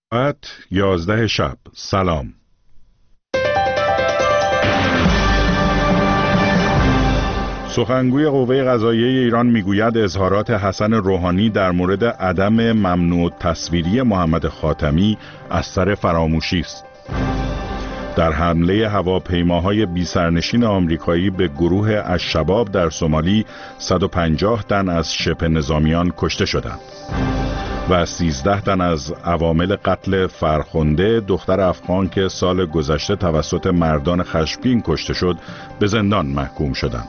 ساعت 11 شب. سلام. سخنگوی قوه قضاییه ایران میگوید اظهارات حسن روحانی در مورد عدم ممنوع تصویری محمد خاتمی اثر فراموشی است. در حمله هواپیماهای بی‌سرنشین آمریکایی به گروه الشباب در سومالی 150 تن از شبه نظامیان کشته شدند و 13 تن از عوامل قتل فرخنده دختر افغان که سال گذشته توسط مردان خشمگین کشته شد به زندان محکوم شدند.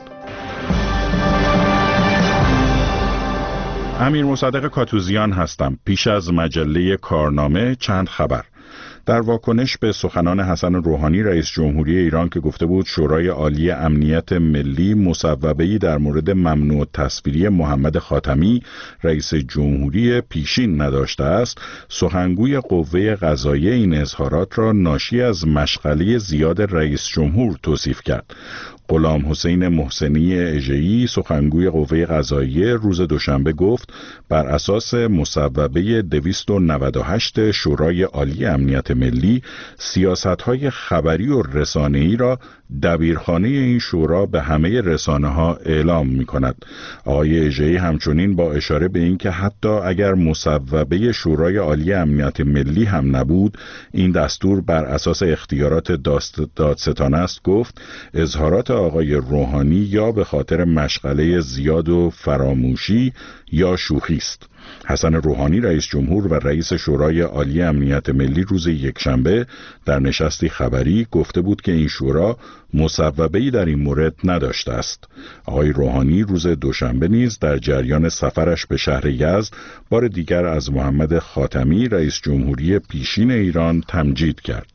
امیر مصدق کاتوزیان هستم. پیش از مجله کارنامه چند خبر. در واکنش به سخنان حسن روحانی رئیس جمهوری ایران که گفته بود شورای عالی امنیت ملی مصوبه‌ای در مورد ممنوع تصویری محمد خاتمی رئیس جمهوری پیشین نداشته است، سخنگوی قوه قضاییه این اظهارات را ناشی از مشغله زیاد رئیس جمهور توصیف کرد. غلام حسین محسنی اژه‌ای سخنگوی قوه قضاییه روز دوشنبه گفت بر اساس مصوبه 298 شورای عالی امنیت ملی سیاست‌های خبری و رسانه‌ای را دبیرخانه این شورا به همه رسانه‌ها اعلام می‌کند. آقای اژه‌ای همچنین با اشاره به اینکه حتی اگر مصوبه شورای عالی امنیت ملی هم نبود، این دستور بر اساس اختیارات دادستانه است گفت اظهارات آقای روحانی یا به خاطر مشغله زیاد و فراموشی یا شوخی است. حسن روحانی رئیس جمهور و رئیس شورای عالی امنیت ملی روز یکشنبه در نشستی خبری گفته بود که این شورا مصوبه‌ای در این مورد نداشته است. آقای روحانی روز دوشنبه نیز در جریان سفرش به شهر یزد بار دیگر از محمد خاتمی رئیس جمهوری پیشین ایران تمجید کرد.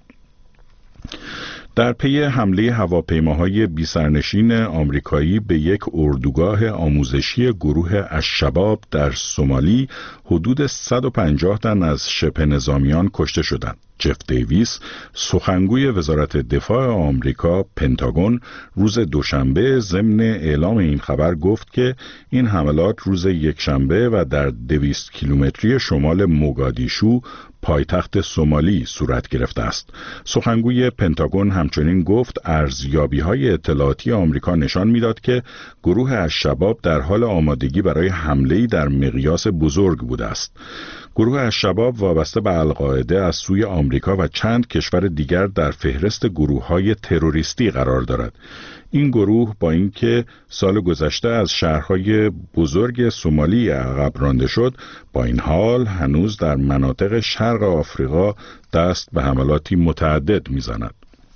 در پی حمله هواپیماهای بی‌سرنشین آمریکایی به یک اردوگاه آموزشی گروه الشباب در سومالی حدود 150 تن از شبه نظامیان کشته شدند. جف دیویس سخنگوی وزارت دفاع آمریکا پنتاگون روز دوشنبه ضمن اعلام این خبر گفت که این حملات روز یکشنبه و در 200 کیلومتری شمال موگادیشو پایتخت سومالی صورت گرفته است. سخنگوی پنتاگون همچنین گفت ارزیابی‌های اطلاعاتی آمریکا نشان می‌داد که گروه الشباب در حال آمادگی برای حمله‌ای در مقیاس بزرگ بوده است. گروه الشباب وابسته به القاعده از سوی آمریکا و چند کشور دیگر در فهرست گروه‌های تروریستی قرار دارد. این گروه با اینکه سال گذشته از شهرهای بزرگ سومالی عقب رانده شد، با این حال هنوز در مناطق شرق آفریقا دست به حملاتی متعدد می‌زند.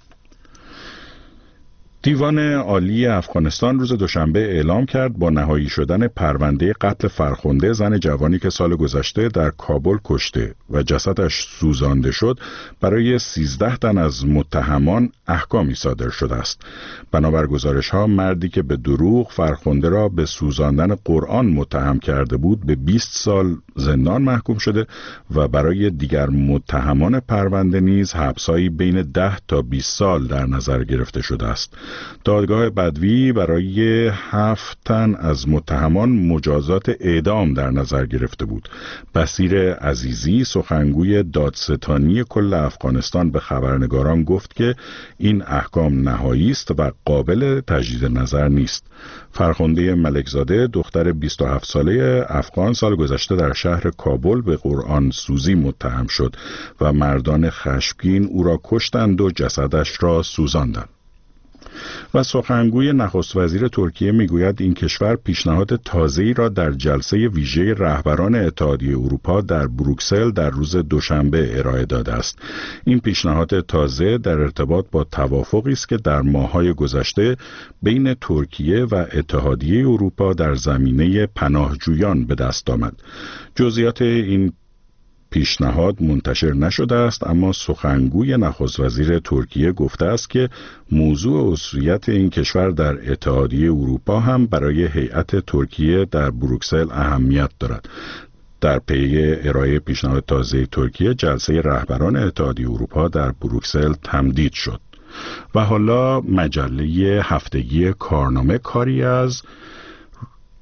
دیوان عالی افغانستان روز دوشنبه اعلام کرد با نهایی شدن پرونده قتل فرخنده زن جوانی که سال گذشته در کابل کشته و جسدش سوزانده شد برای 13 تن از متهمان احکامی صادر شده است. بنابر گزارش‌ها مردی که به دروغ فرخنده را به سوزاندن قرآن متهم کرده بود به 20 سال زندان محکوم شده و برای دیگر متهمان پرونده نیز حبس‌هایی بین 10 تا 20 سال در نظر گرفته شده است. دادگاه بدوی برای 7 تن از متهمان مجازات اعدام در نظر گرفته بود. بصیر عزیزی سخنگوی دادستانی کل افغانستان به خبرنگاران گفت که این احکام نهایی است و قابل تجدید نظر نیست. فرخنده ملکزاده دختر 27 ساله افغان سال گذشته در شهر کابل به قرآن سوزی متهم شد و مردان خشمگین او را کشتند و جسدش را سوزاندند. و سخنگوی نخست وزیر ترکیه میگوید این کشور پیشنهاد تازه‌ای را در جلسه ویژه رهبران اتحادیه اروپا در بروکسل در روز دوشنبه ارائه داده است. این پیشنهاد تازه در ارتباط با توافقی است که در ماه‌های گذشته بین ترکیه و اتحادیه اروپا در زمینه پناهجویان به دست آمد. جزئیات این پیشنهاد منتشر نشده است، اما سخنگوی نخست وزیر ترکیه گفته است که موضوع عضویت این کشور در اتحادیه اروپا هم برای هیئت ترکیه در بروکسل اهمیت دارد. در پی ارائه پیشنهاد تازه ترکیه جلسه رهبران اتحادیه اروپا در بروکسل تمدید شد. و حالا مجله هفتگی کارنامه، کاری از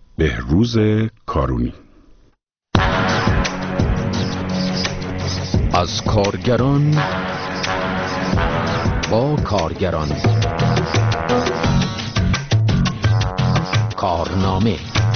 بهروز کارونی. از کارگران با کارگران. کارنامه.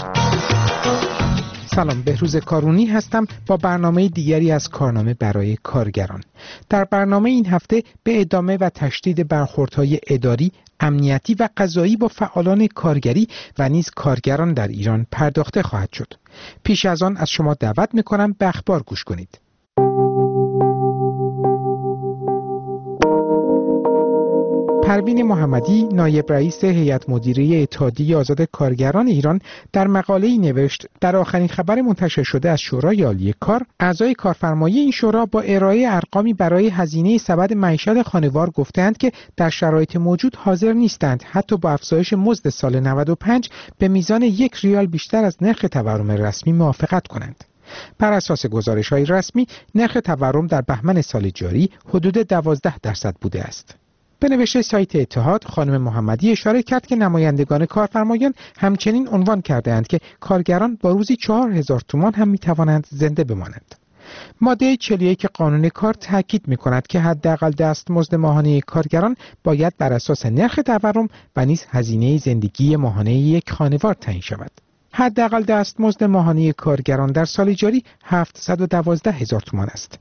سلام، بهروز کارونی هستم با برنامه دیگری از کارنامه برای کارگران. در برنامه این هفته به ادامه و تشدید برخوردهای اداری، امنیتی و قضایی با فعالان کارگری و نیز کارگران در ایران پرداخته خواهد شد. پیش از آن از شما دعوت می‌کنم به اخبار گوش کنید. پروین محمدی، نایب رئیس هیئت مدیره اتحادیه آزاد کارگران ایران، در مقاله‌ای نوشت در آخرین خبر منتشر شده از شورای عالی کار، اعضای کارفرمایی این شورا با ارائه ارقامی برای هزینه سبد معیشت خانوار گفتند که در شرایط موجود حاضر نیستند حتی با افزایش مزد سال 95 به میزان 1 ریال بیشتر از نرخ تورم رسمی موافقت کنند. بر اساس گزارش‌های رسمی، نرخ تورم در بهمن سال جاری حدود 12% بوده است. به نوشته سایت اتحاد، خانم محمدی اشاره کرد که نمایندگان کارفرمایان همچنین عنوان کرده‌اند که کارگران با روزی 4000 تومان هم می‌توانند زنده بمانند. ماده 41 قانون کار تاکید می‌کند که حداقل دستمزد ماهانه کارگران باید بر اساس نرخ تورم و نیز هزینه زندگی ماهانه یک خانوار تعیین شود. حداقل دستمزد ماهانه کارگران در سال جاری 712,000 تومان است.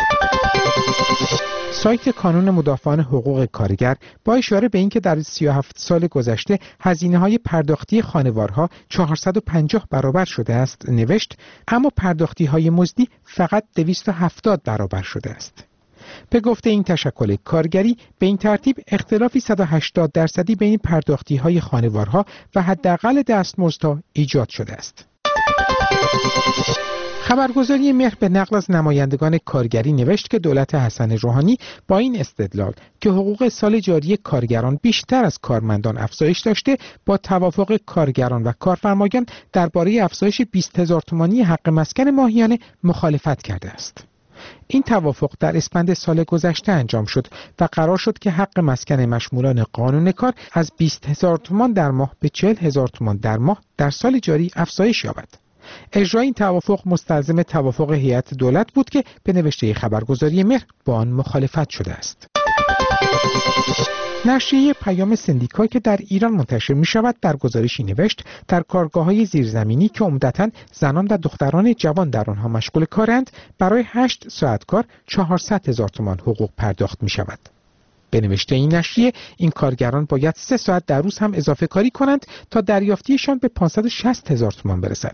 سایت کانون مدافعان حقوق کارگر با اشاره به اینکه در 37 سال گذشته هزینه‌های پرداختی خانوارها 450 برابر شده است نوشت، اما پرداختی‌های مزدی فقط 270 برابر شده است. به گفته این تشکل کارگری، به این ترتیب اختلافی 180% بین پرداختی‌های خانوارها و حداقل دستمزدها ایجاد شده است. خبرگزاری مهر به نقل از نمایندگان کارگری نوشت که دولت حسن روحانی با این استدلال که حقوق سال جاری کارگران بیشتر از کارمندان افزایش داشته، با توافق کارگران و کارفرمایان درباره افزایش 20,000 تومانی حق مسکن ماهیانه مخالفت کرده است. این توافق در اسفند سال گذشته انجام شد و قرار شد که حق مسکن مشمولان قانون کار از 20,000 تومان در ماه به 40,000 تومان در ماه در سال جاری افزایش یابد. اجرای این توافق مستلزم توافق هیئت دولت بود که به نوشته خبرگزاری مهر با آن مخالفت شده است. نشریه پیام سندیکا که در ایران منتشر می شود در گزارشی نوشت در کارگاه‌های زیرزمینی که عمدتاً زنان و دختران جوان در آنها مشغول کارند، برای 8 ساعت کار 400,000 تومان حقوق پرداخت می شود. به نوشته این نشریه، این کارگران باید 3 ساعت در روز هم اضافه کاری کنند تا دریافتیشان به 560,000 تومان برسد.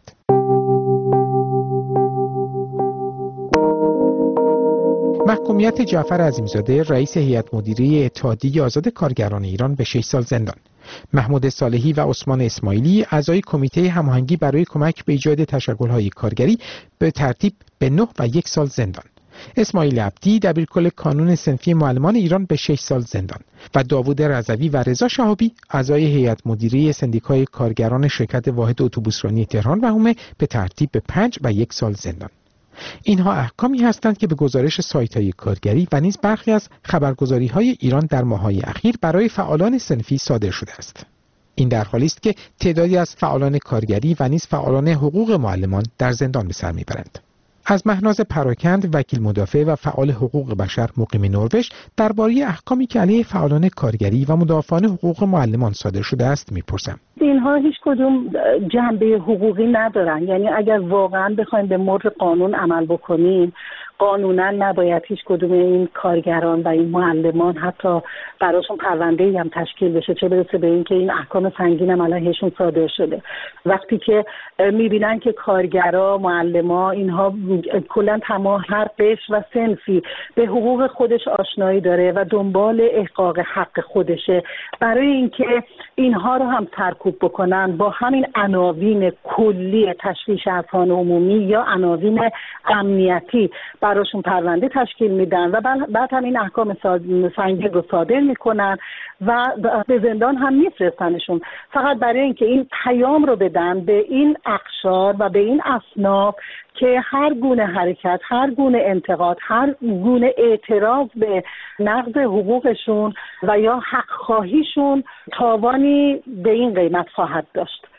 محکومیت جعفر عظیمزاده، رئیس هیئت مدیره اتحادیه آزاد کارگران ایران، به 6 سال زندان. محمود صالحی و عثمان اسماعیلی، اعضای کمیته هماهنگی برای کمک به ایجاد تشکل‌های کارگری، به ترتیب به 9 و 1 سال زندان. اسماعیل عبدی، دبیرکل کانون صنفی معلمان ایران، به 6 سال زندان و داوود رضوی و رضا شهابی، اعضای هیئت مدیره سندیکای کارگران شرکت واحد اتوبوسرانی تهران و حومه، به ترتیب به 5 و 1 سال زندان. اینها احکامی هستند که به گزارش سایت‌های کارگری و نیز برخی از خبرگزاری‌های ایران در ماه‌های اخیر برای فعالان صنفی صادر شده است. این در حالی است که تعدادی از فعالان کارگری و نیز فعالان حقوق معلمان در زندان به سر می‌برند. از مهناز پراکند، وکیل مدافع و فعال حقوق بشر مقیم نروژ، درباره احکامی که علیه فعالان کارگری و مدافعان حقوق معلمان صادر شده است می‌پرسم. اینها هیچ کدوم جنبه حقوقی ندارن، یعنی اگر واقعا بخوایم به مر قانون عمل بکنیم، قانونا نباید هیچ کدوم این کارگران و این معلمان حتی براشون پرونده‌ای هم تشکیل بشه، چه برسه به این که این احکام سنگین هم علیهشون صادر شده. وقتی که میبینن که کارگرا، معلما، اینها کلا تمام هر قشر و صنفی به حقوق خودش آشنایی داره و دنبال احقاق حق خودشه، برای اینکه اینها رو هم سرکوب بکنن با همین عناوین کلی تشویش اذهان عمومی یا عناوین امنیتی براشون پرونده تشکیل میدن و بعد هم این احکام سنگین رو صادر میکنن و به زندان هم میفرستنشون، فقط برای اینکه این پیام رو بدن به این اقشار و به این اصناف که هر گونه حرکت، هر گونه انتقاد، هر گونه اعتراض به نقض حقوقشون و یا حق خواهیشون تاوانی به این قیمت خواهد داشت.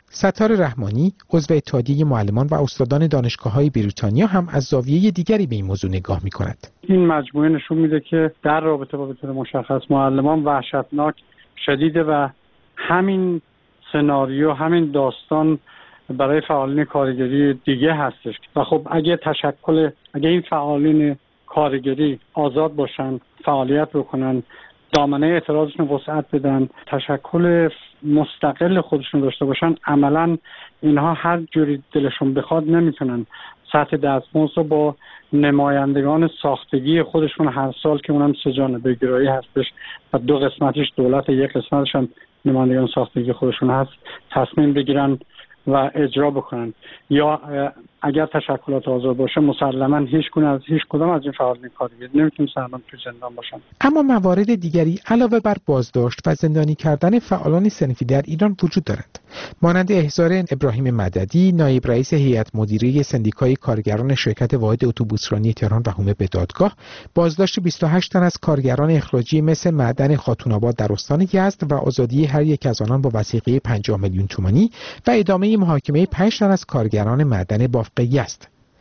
ستار رحمانی، عضو اتحادیه معلمان و استادان دانشگاه‌های بریتانیا هم از زاویه دیگری به این موضوع نگاه می‌کند. این مجموعه نشون میده که در رابطه با به طور مشخص معلمان وحشتناک شدیده و همین سناریو، همین داستان برای فعالین کارگری دیگه هستش و خب اگه این فعالین کارگری آزاد باشن، فعالیت بکنن، دامنه اعتراضشون وسعت بدن، تشکل مستقل خودشون داشته باشن، عملا اینها هر جوری دلشون بخواد نمیتونن سطح دستمزد رو با نمایندگان ساختگی خودشون هر سال که اونم 3 جانبه گرایی هستش و 2 قسمتش دولت، 1 قسمتش هم نمایندگان ساختگی خودشون هست، تصمیم بگیرن و اجرا بکنن. یا اگر تشکلات آزاد باشه مسلما هیچ کدام از این فعالین کارگری نمیتونه سرمان تو زندان باشن. اما موارد دیگری علاوه بر بازداشت و زندانی کردن فعالان صنفی در ایران وجود دارند، مانند احضار ابراهیم مددی، نایب رئیس هیئت مدیره سندیکای کارگران شرکت واحد اتوبوسرانی تهران و حومه به دادگاه، بازداشت 28 تن از کارگران اخراجی مثل معدن خاتون‌آباد در استان یزد و آزادی هر یک از آنان با وثیقه 50 میلیون تومانی و ادامه محاکمه 5 تن از کارگران معدن بافق یزد.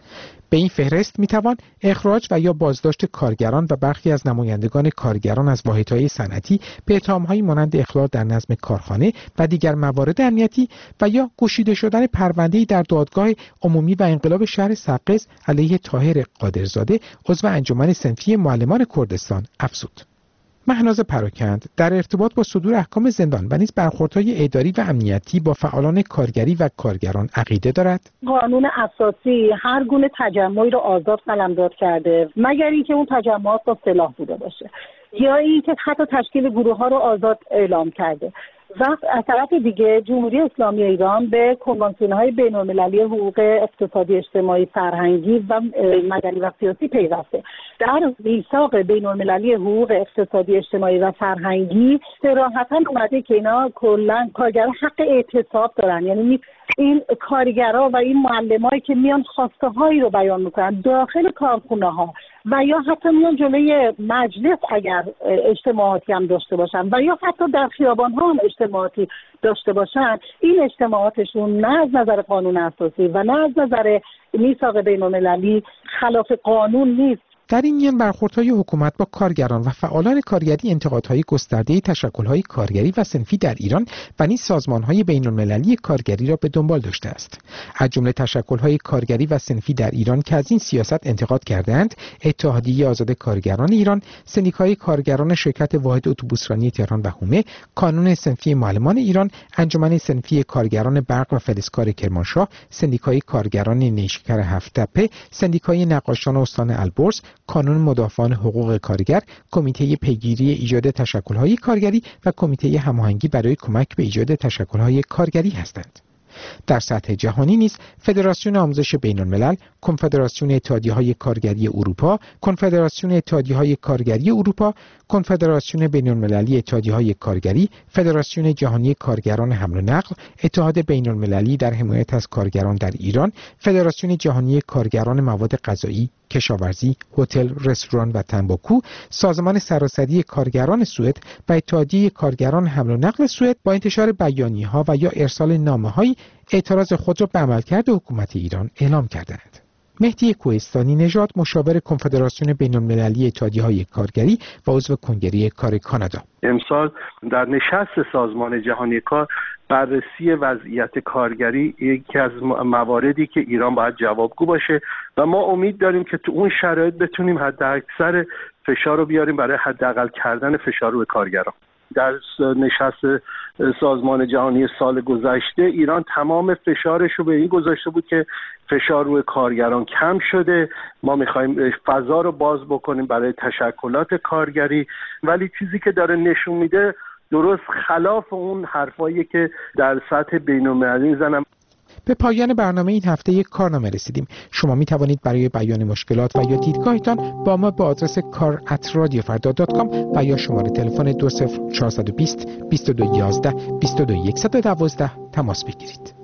به این فهرست میتوان اخراج و یا بازداشت کارگران و برخی از نمایندگان کارگران از واحدهای صنعتی به اتهام‌هایی مانند اخلال در نظم کارخانه و دیگر موارد امنیتی و یا گشوده شدن پرونده‌ای در دادگاه عمومی و انقلاب شهر سقز علیه طاهر قادرزاده عضو انجمن صنفی معلمان کردستان افزود. مهناز پراکند در ارتباط با صدور احکام زندان و نیز برخوردهای اداری و امنیتی با فعالان کارگری و کارگران عقیده دارد. قانون اساسی هر گونه تجمعی را آزاد قلمداد کرده مگر اینکه اون تجمعات با سلاح بوده باشه یا اینکه حتی تشکیل گروه‌ها رو آزاد اعلام کرده. و از طرف دیگه جمهوری اسلامی ایران به کنوانسیون‌های بین‌المللی حقوق اقتصادی، اجتماعی، فرهنگی و مدنی و سیاسی پیوسته. در میثاق بین‌المللی حقوق اقتصادی، اجتماعی و فرهنگی صراحتاً اومده که اینا کلاً کارگران حق اعتصاب دارن، یعنی این کارگرها و این معلمایی که میان خواسته هایی رو بیان میکنن داخل کارخونه ها و یا حتی میان جلوی مجلس اگر اجتماعاتی هم داشته باشن و یا حتی در خیابان ها هم اجتماعاتی داشته باشن، این اجتماعاتشون نه از نظر قانون اساسی و نه از نظر میثاق بین‌المللی خلاف قانون نیست. در این میان برخوردهای حکومت با کارگران و فعالان کارگری انتقادهای گسترده تشکل‌های کارگری و صنفی در ایران و نیز سازمان‌های بین‌المللی کارگری را به دنبال داشته است. از جمله تشکل‌های کارگری و صنفی در ایران که از این سیاست انتقاد کردند، اتحادیه آزاد کارگران ایران، سندیکای کارگران شرکت واحد اتوبوسرانی تهران و حومه، کانون صنفی معلمان ایران، انجمن صنفی کارگران برق و فلزکار کرمانشاه، سندیکای کارگران نیشکر هفت‌تپه، سندیکای نقاشان استان البرز، کانون مدافعان حقوق کارگر، کمیته پیگیری ایجاد تشکل‌های کارگری و کمیته هماهنگی برای کمک به ایجاد تشکل‌های کارگری هستند. در سطح جهانی نیز فدراسیون آموزش بین‌الملل، کنفدراسیون اتحادیه‌های کارگری اروپا، کنفدراسیون اتحادیه‌های کارگری اروپا، کنفدراسیون بین‌المللی اتحادیه‌های کارگری، فدراسیون جهانی کارگران حمل و نقل، اتحاد بین‌المللی در حمایت از کارگران در ایران، فدراسیون جهانی کارگران مواد غذایی، کشاورزی، هتل، رستوران و تنباکو، سازمان سراسری کارگران سوئد و اتحادیه کارگران حمل و نقل سوئد با انتشار بیانیه‌ها و یا ارسال نامه‌های اعتراض خود را به عملکرد حکومت ایران اعلام کردند. مهدی کوهستانی نژاد، مشاور کنفدراسیون بین‌المللی اتحادیه‌های کارگری و عضو کنگره کار کانادا: امسال در نشست سازمان جهانی کار بررسی وضعیت کارگری یکی از مواردی که ایران باید جوابگو باشه و ما امید داریم که تو اون شرایط بتونیم حداکثر فشار رو بیاریم برای حداقل کردن فشار روی کارگران. در نشست سازمان جهانی سال گذشته ایران تمام فشارش رو به این گذاشته بود که فشار روی کارگران کم شده، ما میخوایم فضا رو باز بکنیم برای تشکلات کارگری، ولی چیزی که داره نشون میده درست خلاف اون حرفایی که در سطح بین‌المللی میزنن. به پایان برنامه این هفته یک کارنامه رسیدیم. شما می توانید برای بیان مشکلات و یا دیدگاهتان با ما به آدرس kar@radiofarda.com و یا شماره تلفن 20420 2211 22112 تماس بگیرید.